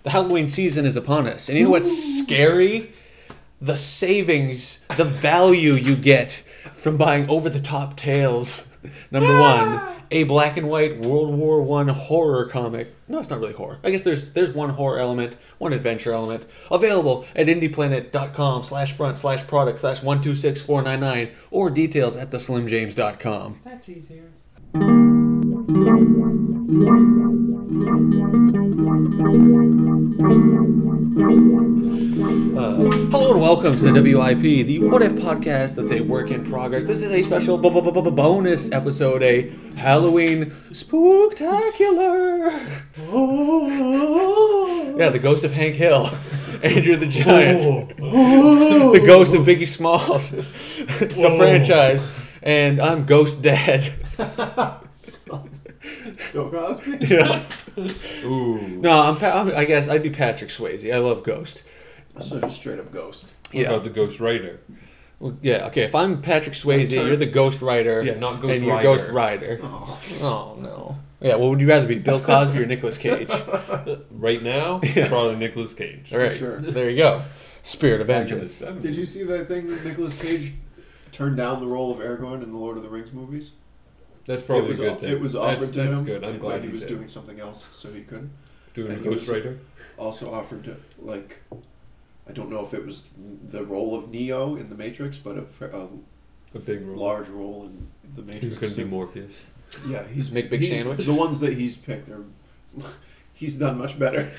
Halloween season is upon us. And you know what's scary? The savings, the value you get from buying over-the-top tales. Number one, a black and white World War I horror comic. No, it's not really horror. I guess there's one horror element, one adventure element. Available at indieplanet.com/front/product/126499 or details at theslimjames.com. That's easier. Hello and welcome to the WIP, the What If podcast. That's a work in progress. This is a special bonus episode, a Halloween spooktacular. Yeah, the ghost of Hank Hill, Andrew the Giant, the ghost of Biggie Smalls, the franchise, and I'm Ghost Dad. Bill Cosby? Yeah. Ooh. No, I guess I'd be Patrick Swayze. I love Ghost. So just straight up ghost. What about the Ghost Rider? Well, yeah, okay. If I'm Patrick Swayze, you're the Ghost Rider. Yeah, not Ghost and you're Rider. Ghost Rider. Oh, no. Yeah, what would you rather be, Bill Cosby or Nicolas Cage? Right now, probably Nicolas Cage. All right, sure. There you go. Spirit of Back in the Vengeance. 70s. Did you see that thing that Nicolas Cage turned down the role of Aragorn in the Lord of the Rings movies? That's probably a good thing. It was offered to that's him, good. I'm but glad he was did. doing something else, so he couldn't. Doing and a he Ghost was- Rider. Also offered to, I don't know if it was the role of Neo in The Matrix, but a A big role. large role in The Matrix. He's going to be Morpheus. Yeah, he's Make big sandwich? The ones that he's picked are. He's done much better.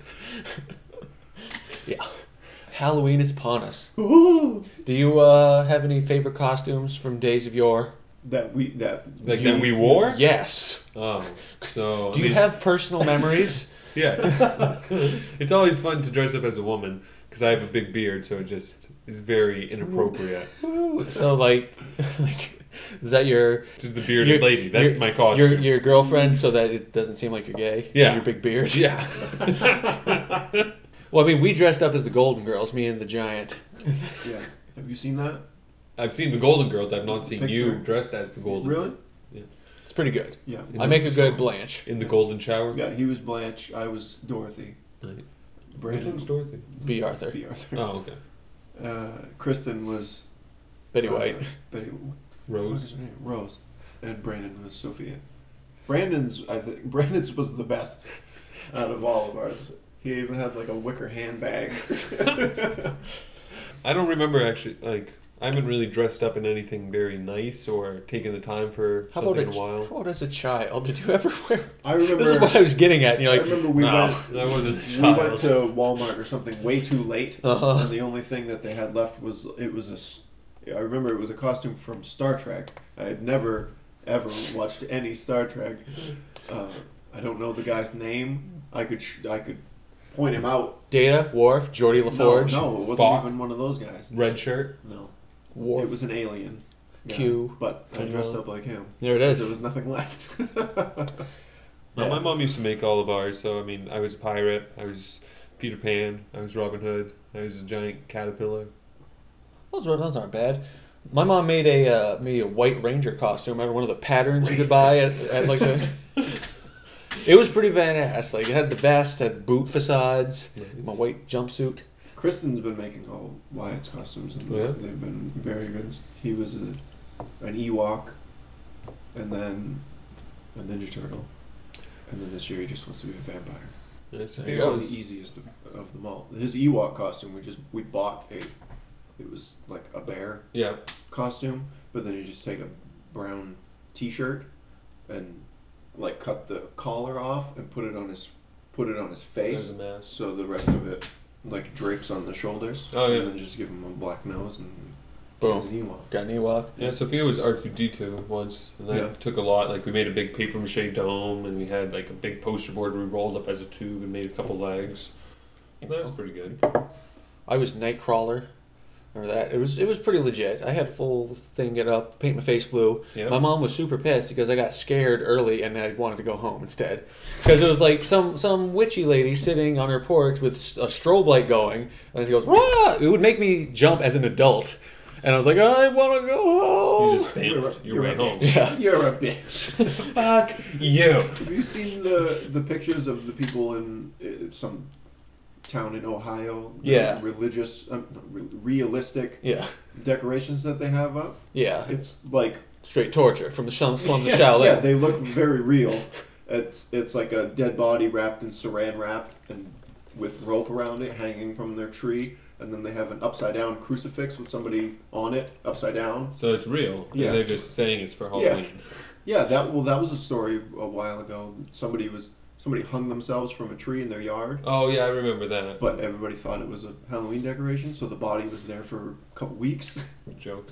Yeah. Halloween is upon us. Ooh. Do you have any favorite costumes from days of yore? That we That we wore? Yes. Oh. So, Do you have personal memories? Yes. It's always fun to dress up as a woman because I have a big beard, so it just is very inappropriate. So, like, is that your... Just the bearded lady. That's my Your costume. girlfriend, so that it doesn't seem like you're gay? Yeah. Your big beard? Yeah. Well, I mean, we dressed up as the Golden Girls, me and the Giant. Yeah. Have you seen that? I've seen the Golden Girls. I've not seen you Picture. dressed as the Golden Really? Girl. It's pretty good. Yeah. I make a good Blanche. In the Golden Shower. Yeah, he was Blanche. I was Dorothy. Right. Which Brandon one's Dorothy? B. Arthur. B. Arthur. Oh, okay. Kristen was Betty White. Betty. Rose. What is her name? Rose. And Brandon was Sophia. Brandon's was the best out of all of ours. He even had like a wicker handbag. I don't remember actually, I haven't really dressed up in anything very nice or taken the time for How something about, in a while. how about as a child? Did you ever wear... I remember. This is what I was getting at. You're I like, remember we no. went. I wasn't a We went child. to Walmart or something way too late, Uh-huh. and the only thing that they had left was I remember it was a costume from Star Trek. I had never ever watched any Star Trek. I don't know the guy's name. I could point him out. Data, Worf, Geordie LaForge, No, it wasn't Spock. even one of those guys. Red shirt. No, Worf. it was an alien. Yeah, Q. But I dressed up like him. There it There is. was nothing left. No, Yeah. my mom used to make all of ours, so I mean, I was a pirate, I was Peter Pan, I was Robin Hood, I was a giant caterpillar. Those aren't bad. My mom made a White Ranger costume out of one of the patterns you could buy at like the... It was pretty badass. Like, it had the vest, had boot facades, Nice. my white jumpsuit. Kristen's been making all Wyatt's costumes, and Yeah. they've been very good. He was an Ewok, and then a Ninja Turtle, and then this year he just wants to be a vampire. Yeah, It's There you go. the easiest of them all. His Ewok costume, we bought it was like a bear Yeah. costume, but then you just take a brown T-shirt and like cut the collar off and put it on his face, As a mask. so the rest of it like drapes on the shoulders. Oh, yeah. And then just give him a black nose and Boom. he's an Ewok. Got an Ewok. Yeah, Sophia was R2D2 once, and that Yeah. took a lot. Like, we made a big paper mache dome, and we had like a big poster board we rolled up as a tube and made a couple legs. And that was pretty good. I was Nightcrawler. Remember that? It was pretty legit. I had a full thing get up, paint my face blue. Yeah. My mom was super pissed because I got scared early and I wanted to go home instead. Because it was like some witchy lady sitting on her porch with a strobe light going, and she goes, "Wah!" It would make me jump as an adult. And I was like, I want to go home. You just bamfed your way a home. bitch. Yeah. You're a bitch. Fuck you. Have you seen the pictures of the people in some town in Ohio. Yeah. Religious, realistic Yeah. decorations that they have up. Yeah. It's like Straight torture from the slums of yeah, Shaolin. yeah, they look very real. It's like a dead body wrapped in saran wrap and with rope around it hanging from their tree, and then they have an upside down crucifix with somebody on it upside down. So it's real. Yeah. Yeah. They're just saying it's for Halloween. Yeah, that was a story a while ago. Somebody hung themselves from a tree in their yard, Oh yeah, I remember that. but everybody thought it was a Halloween decoration, so the body was there for a couple weeks. Jokes.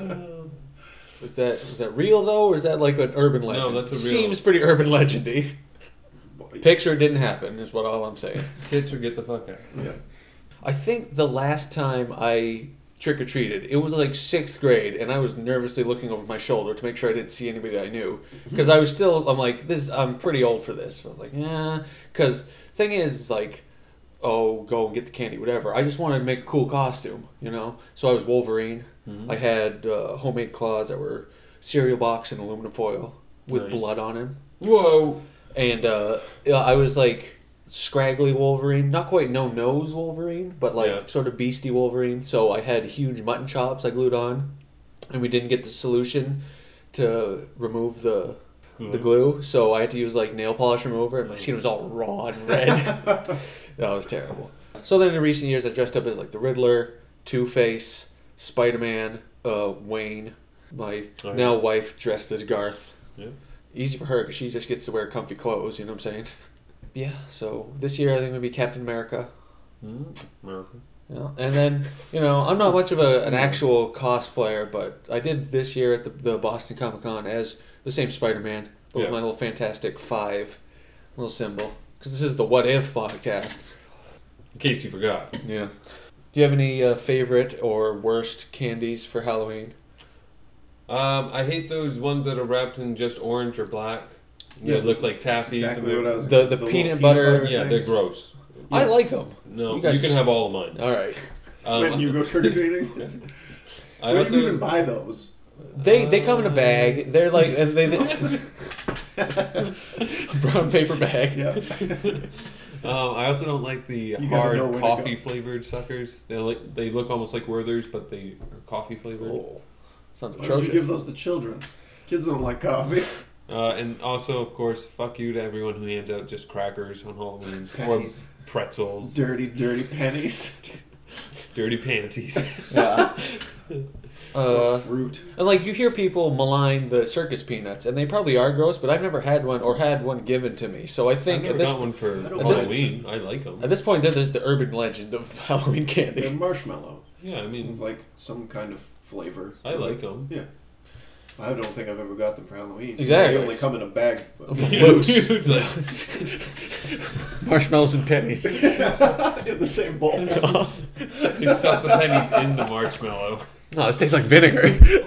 Is that real though, or is that like an urban legend? that's a real- Seems pretty urban legendy. Picture it didn't happen is what all I'm saying. Tits or get the fuck out. Yeah. I think the last time I trick or treated, it was like 6th grade, and I was nervously looking over my shoulder to make sure I didn't see anybody I knew, because I'm like, I'm pretty old for this. I was like, yeah, because thing is, like, oh, go and get the candy, whatever. I just wanted to make a cool costume, you know. So I was Wolverine. Mm-hmm. I had homemade claws that were cereal box and aluminum foil with Nice. blood on him, Whoa. and I was like scraggly Wolverine, not quite no nose Wolverine, but like Yeah. sort of beastie Wolverine. So I had huge mutton chops I glued on, and we didn't get the solution to remove the glue, so I had to use like nail polish remover, and my skin was all raw and red. That was terrible. So then in recent years, I dressed up as like the Riddler, Two-Face, Spider-Man, Wayne. My Oh, yeah. now wife dressed as Garth. Yeah. Easy for her because she just gets to wear comfy clothes. You know what I'm saying? Yeah. So this year I think maybe Captain America. America. Yeah. And then I'm not much of an actual cosplayer, but I did this year at the Boston Comic Con as the same Spider-Man, but with Yeah. my little Fantastic Five little symbol, because this is the What If podcast. In case you forgot. Yeah. Do you have any favorite or worst candies for Halloween? I hate those ones that are wrapped in just orange or black. Yeah, They look those- like That's taffies. exactly and what I was. The little peanut butter- yeah, they're things. gross. I like them. No, You you, guys can just- have all of mine. All right. When you go trick or treating, I where do you even also buy those? They come in a bag. They're like they brown paper bag. Yeah. I also don't like the gotta hard know where to coffee go. flavored suckers. They look almost like Werther's, but they are coffee flavored. Oh, sounds Why don't you atrocious. give those to children? Kids don't like coffee. And also, of course, fuck you to everyone who hands out just crackers on Halloween Pennies. or pretzels, Dirty pennies. dirty panties. Yeah. Or fruit. And like you hear people malign the circus peanuts, and they probably are gross, but I've never had one or had one given to me. So I I've think never at this got one for I don't Halloween. I like them. at this point they're the urban legend of Halloween They're candy. marshmallow. Yeah, I With mean, like some kind of flavor. I like them. Yeah. I don't think I've ever got them for Halloween. Exactly. They only come in a bag. Loose. It's like- Marshmallows and pennies. in the same bowl. they stuff the pennies in the marshmallow. No, this tastes like vinegar.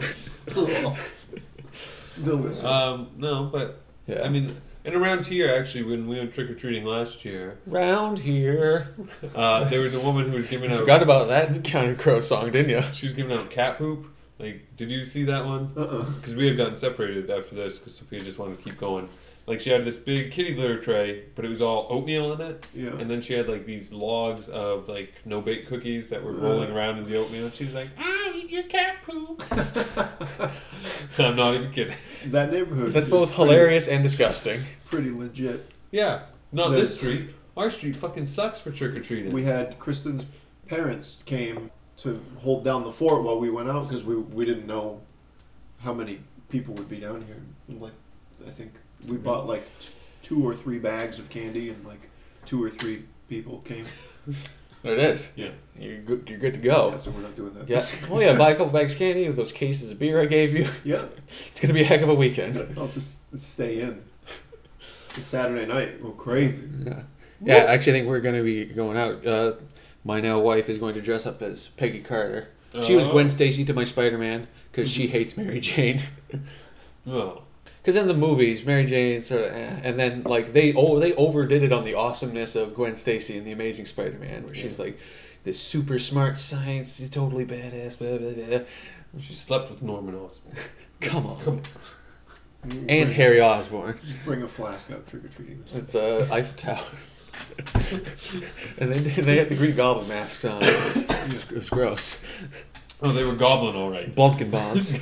Delicious. No, but Yeah. I mean, and around here, actually, when we went trick or treating last year, Round here. there was a woman who was giving You out. forgot about that Counting Crow song, didn't you? She was giving out cat poop. Like, did you see that one? Uh-uh. Because we had gotten separated after this because Sophia just wanted to keep going. Like, she had this big kitty litter tray, but it was all oatmeal in it. Yeah. And then she had, like, these logs of, like, no-bake cookies that were rolling around in the oatmeal. And she was like, I'll eat your cat poop. I'm not even kidding. That neighborhood. That's is both pretty- hilarious and disgusting. Pretty legit. Yeah. Not this There's- street. Our street fucking sucks for trick-or-treating. We had Kristen's parents came to hold down the fort while we went out because we didn't know how many people would be down here. Like, I think we bought like 2 or 3 bags of candy and like 2 or 3 people came. There it is. Yeah. You're good to go. Yeah, so we're not doing that. Yeah. Oh yeah, buy a couple bags of candy with those cases of beer I gave you. Yeah. It's gonna be a heck of a weekend. I'll just stay in. It's Saturday night. Go crazy. Yeah. Yeah, I actually think we're gonna be going out. My now wife is going to dress up as Peggy Carter. She was Oh. Gwen Stacy to my Spider-Man because she hates Mary Jane. Oh. Because in the movies, Mary Jane sort of, and then like they overdid it on the awesomeness of Gwen Stacy in the Amazing Spider-Man, where she's like this super smart science, totally badass, blah, blah, blah. She slept with Norman Osborn. Come on. Come And Harry Osborn. Just bring a flask out trick or treating. It's Eiffel Tower. And they had the Green Goblin masks on. It was gross. Oh, they were goblin, all right. Blumpkin bombs.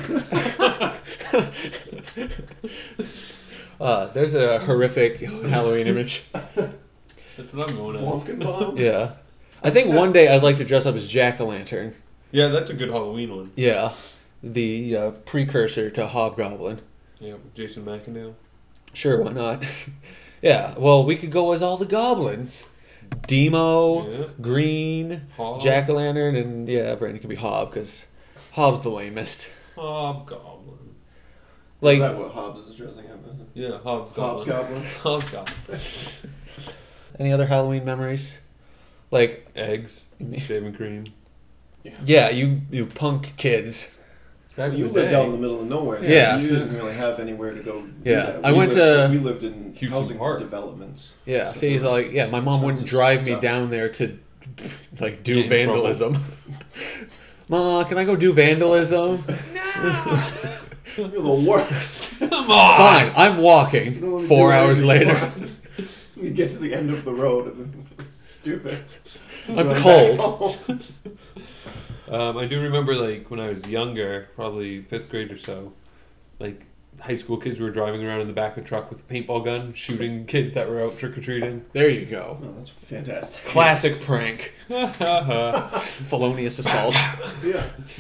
There's a horrific Halloween image. That's what I'm going at. Pumpkin bombs? Yeah. I think one day I'd like to dress up as Jack-o'-lantern. Yeah, that's a good Halloween one. Yeah. The precursor to Hobgoblin. Yeah, with Jason McIntyre. Sure, why not? Yeah, well, we could go as all the goblins. Demo, Yeah. Green, Hob. Jack-o'-lantern, and yeah, Brandon could be Hob, because Hob's the lamest. Hobgoblin. Is that Like, what Hobbs is dressing up as? Yeah, Hobbs Hobbs Goblin. Goblin? Hobbs Goblin. any other Halloween memories? Like, Eggs, shaving cream. yeah, you punk kids. Back in You the lived day. out in the middle of nowhere. So Yeah, you so- didn't really have anywhere to go. Do Yeah, that. I went to- We lived in Houston housing Park. developments. Yeah, So see, he's there were like, yeah, my mom tons wouldn't of drive me stuff. down there to, like, do Get in vandalism. Ma, can I go do vandalism? You're the worst. Come on! Fine, I'm You walking. don't do 4 hours anything later. fun. You get to the end of the road and then it's stupid. I'm Going back cold. home. I do remember, like, when I was younger, probably 5th grade or so, like, high school kids were driving around in the back of a truck with a paintball gun, shooting kids that were out trick-or-treating. There you go. Oh, that's fantastic. Classic prank. Yeah. Felonious assault. Yeah.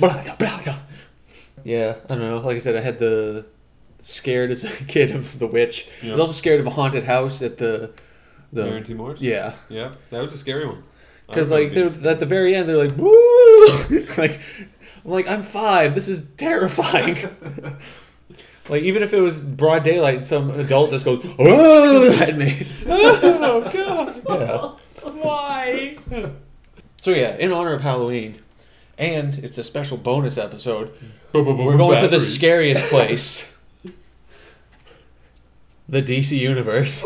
Yeah, I don't know. Like I said, I had the scared as a kid of the witch. I Yeah. was also scared of a haunted house at the Maren T. Morris? yeah. Yeah, that was a scary one. Because I like remember they being were, at the very end, they're like, "Woo!" like, I'm like, I'm 5. This is terrifying. Like even if it was broad daylight, and some adult just goes, "Oh!" at me. Oh, God. Yeah. Why? So yeah, in honor of Halloween, and it's a special bonus episode. We're going to the scariest place, the DC universe.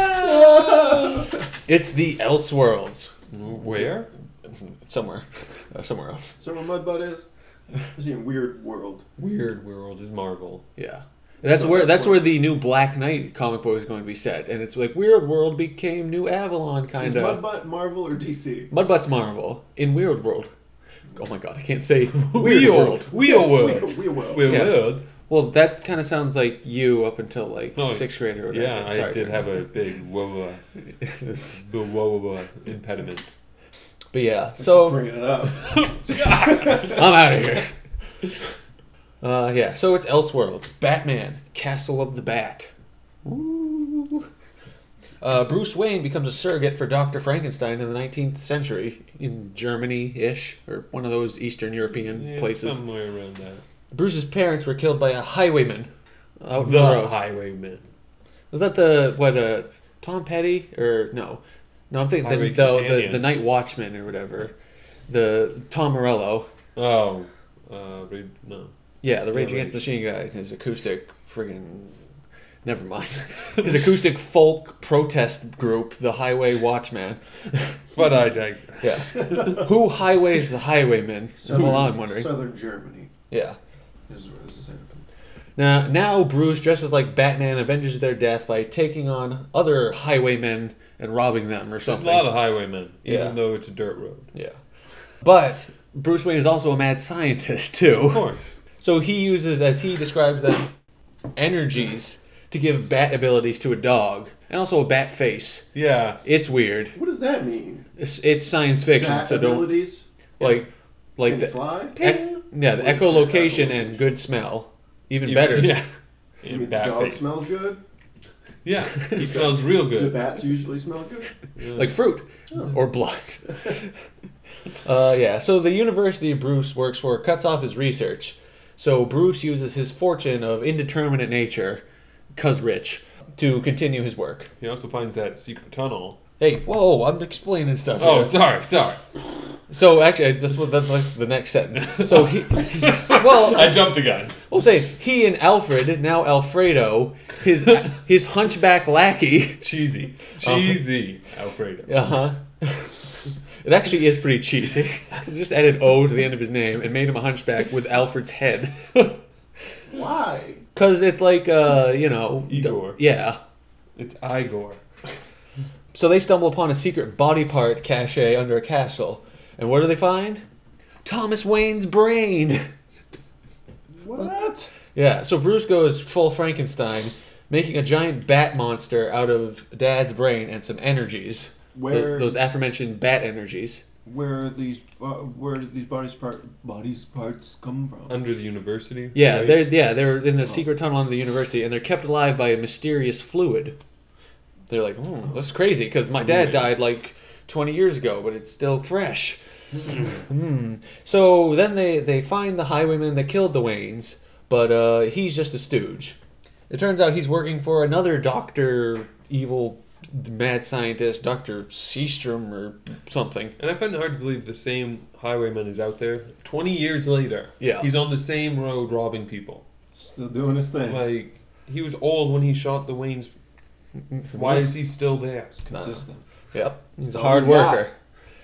It's the Elseworlds. Where? Somewhere else. So where Mudbutt is? Is he in Weird World? Weird World is Marvel. Yeah. That's So where that's where the new Black Knight comic book is going to be set, and it's like Weird World became New Avalon Is kind of. Mudbutt Marvel or DC? Mudbutt's Marvel in Weird World. Oh my god, I can't say Weird World. Wheel World. We will. Wheel Yeah. World. Well, that kind of sounds like you up until like Oh, 6th grade or whatever. Yeah, I Sorry, did Turner. have a big whoa impediment. But yeah, so Bringing it up. I'm out of here. Yeah, so it's Elseworlds. Batman, Castle of the Bat. Woo. Bruce Wayne becomes a surrogate for Dr. Frankenstein in the 19th century in Germany-ish, or one of those Eastern European Yeah, places. somewhere around that. Bruce's parents were killed by a highwayman out in The the road. Highwayman. Was that Tom Petty or no? No, I'm thinking Highway the Companion. Night Watchman or whatever. The Tom Morello. Oh, no. Yeah, the Rage Yeah, Against the Rage. Machine guy. His acoustic friggin'. Never mind. His acoustic folk protest group, the Highway Watchman. But I digress. Yeah. Who highways the highwaymen? Well, I'm wondering. Southern Germany Yeah. is where this is happening. Now Bruce dresses like Batman avenges their death by taking on other highwaymen and robbing them or There's a something. lot of highwaymen, even Yeah. though it's a dirt road. Yeah. But Bruce Wayne is also a mad scientist, too. Of course. So he uses, as he describes them, energies to give bat abilities to a dog. And also a bat face. Yeah. It's weird. What does that mean? It's science fiction, Bat so don't... abilities? Like Can the... fly? Yeah, the echolocation and good smell. Even better. Yeah. You mean Bat the dog face. smells good? Yeah. He smells real Do good. bats usually smell good? Yeah. Like fruit. Or blood. Yeah, so the university Bruce works for cuts off his research. So Bruce uses his fortune of indeterminate nature, 'cause rich, to continue his work. He also finds that secret tunnel. Hey, whoa, I'm explaining stuff Oh, here. sorry. So actually, that's the next sentence. So well, I jumped the gun. we'll say he and Alfred, now Alfredo, his hunchback lackey. Cheesy. Alfredo. Uh-huh. It actually is pretty cheesy. They just added O to the end of his name and made him a hunchback with Alfred's head. Why? Because it's like, you know... Igor. Yeah. It's Igor. So they stumble upon a secret body part cache under a castle. And what do they find? Thomas Wayne's brain! What? Yeah, so Bruce goes full Frankenstein, making a giant bat monster out of Dad's brain and some energies. Where Those aforementioned bat energies. where did these bodies parts come from? Under the university. Yeah, right? they're in the secret tunnel under the university, and they're kept alive by a mysterious fluid. They're like, this is crazy, because my dad died like 20 years ago, but it's still fresh. So then they find the highwayman that killed the Waynes, but he's just a stooge. It turns out he's working for another doctor, evil mad scientist, Dr. Seastrom or something. And I find it hard to believe the same highwayman is out there 20 years later. Yeah. He's on the same road robbing people. Still doing his thing. Like, he was old when he shot the Waynes. Why is he still there? Consistent. Yep, he's a Oh, hard he's got- worker.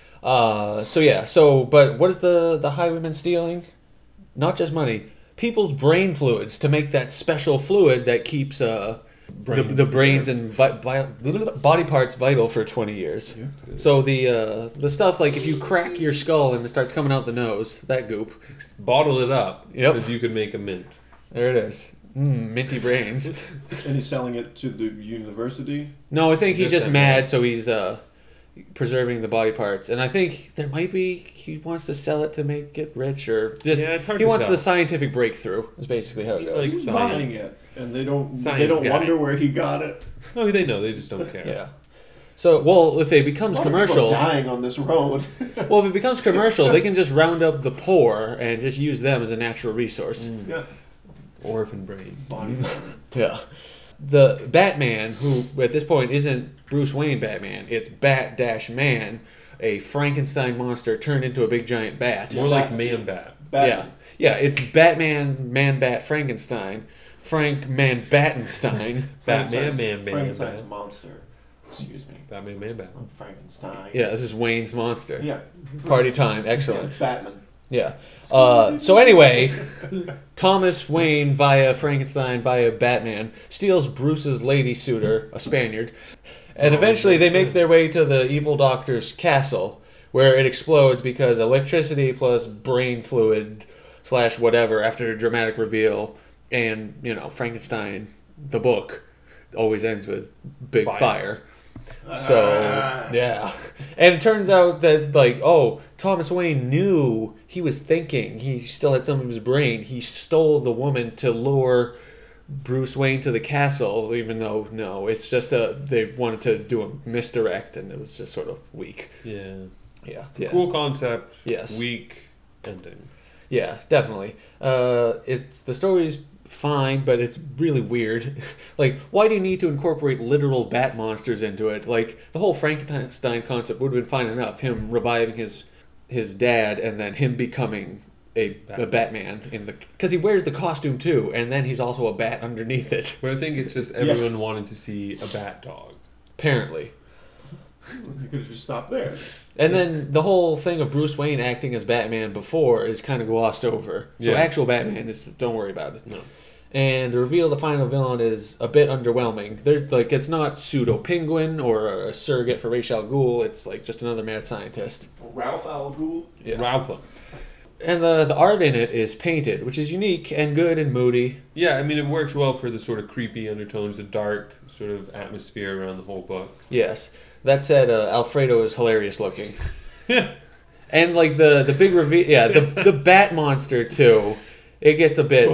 But what is the highwayman stealing? Not just money, people's brain fluids to make that special fluid that keeps the brains and body parts vital for 20 years. Yeah. So the stuff like if you crack your skull and it starts coming out the nose, that goop. Bottle it up. Yep. Because you could make a mint. There it is. Minty brains. And he's selling it to the university. No, I think he's Just just that mad, mad. so he's preserving the body parts. And I think there might be he wants to sell it to make it rich, or just Yeah, it's hard he to wants tell. the scientific breakthrough. Is basically how it goes. Like Who's science. buying it? And they don't Science guy. wonder where he got it. No, they know. They just don't care. Yeah. So, well, if it becomes A lot of people commercial, are dying on this road. well, if it becomes commercial, they can just round up the poor and just use them as a natural resource. Yeah. Orphan brain. Body farm. Yeah. The Batman, who at this point isn't Bruce Wayne Batman, it's Bat-Man, a Frankenstein monster turned into a big giant bat. More like Man-Bat. Batman. Yeah, it's Batman, Man-Bat, Frankenstein, Frank Man-Battenstein. Batman, Man, Frankenstein's Man-Bat. monster. Excuse me. Batman, Man-Bat. Frankenstein. Yeah, this is Wayne's monster. Yeah. Party time, excellent. Yeah, Batman. Yeah. So anyway, Thomas Wayne via Frankenstein via Batman steals Bruce's lady suitor, a Spaniard, and eventually they make their way to the evil doctor's castle, where it explodes because electricity plus brain fluid / whatever after a dramatic reveal, and Frankenstein, the book, always ends with big fire. So yeah, and it turns out that Thomas Wayne knew, he was thinking, he still had some of his brain. He stole the woman to lure Bruce Wayne to the castle, even though no, it's just they wanted to do a misdirect, and it was just sort of weak. Yeah. Yeah. Cool concept. Yes. Weak ending. Yeah, definitely. It's the story's fine, but it's really weird. Like, why do you need to incorporate literal bat monsters into it? Like, the whole Frankenstein concept would have been fine enough. Him reviving his dad, and then him becoming a Batman because he wears the costume too, and then he's also a bat underneath it. But I think it's just everyone wanted to see a bat dog. Apparently. You could have just stopped there. And then the whole thing of Bruce Wayne acting as Batman before is kind of glossed over. So Yeah. actual Batman is, don't worry about it. No. And the reveal of the final villain is a bit underwhelming. There's it's not Pseudo Penguin or a surrogate for Ra's al Ghul. It's like just another mad scientist. Ralph Al Ghul. Yeah. Ralph. And the art in it is painted, which is unique and good and moody. Yeah, I mean, it works well for the sort of creepy undertones, the dark sort of atmosphere around the whole book. Yes. That said, Alfredo is hilarious looking. And like the big reveal, yeah, the bat monster too. It gets a bit,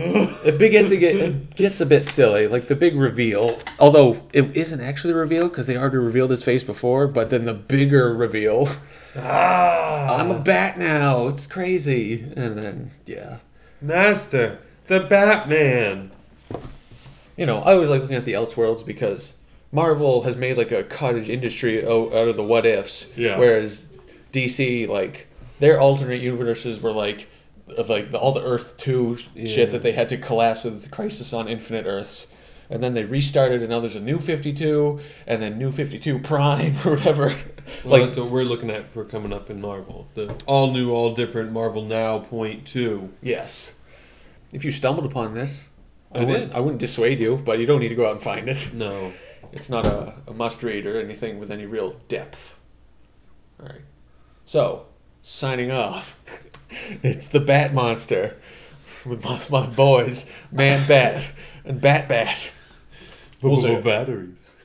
it gets a bit silly. Like the big reveal, although it isn't actually revealed because they already revealed his face before. But then the bigger reveal, I'm a bat now. It's crazy. And then Master, the Batman. I always like looking at the Elseworlds because Marvel has made like a cottage industry out of the what ifs. Yeah. Whereas DC, like their alternate universes were like all the Earth 2 shit that they had to collapse with Crisis on Infinite Earths. And then they restarted, and now there's a New 52, and then New 52 Prime, or whatever. Well, that's what we're looking at for coming up in Marvel. The all new, all different Marvel Now .2. Yes. If you stumbled upon this, I did. I wouldn't dissuade you, but you don't need to go out and find it. No. It's not a must read or anything with any real depth. All right. So, signing off. It's the Bat Monster with my boys, Man Bat and Bat. We'll see. Batteries.